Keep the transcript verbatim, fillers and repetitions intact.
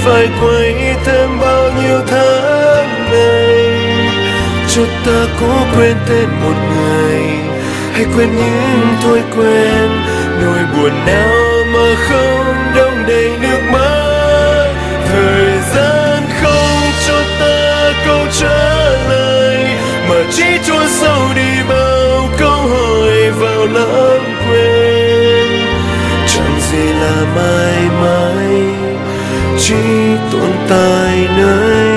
phải quay thêm bao nhiêu tháng ngày cho ta cố quên tên một người, hay quên những thói quen nỗi buồn nào mà không đong đầy nước mắt. Thời gian không cho ta câu trả lời mà chỉ chôn sâu đi bao câu hỏi vào lãng quên. Chẳng gì là mãi mãi, chỉ tồn tại nơi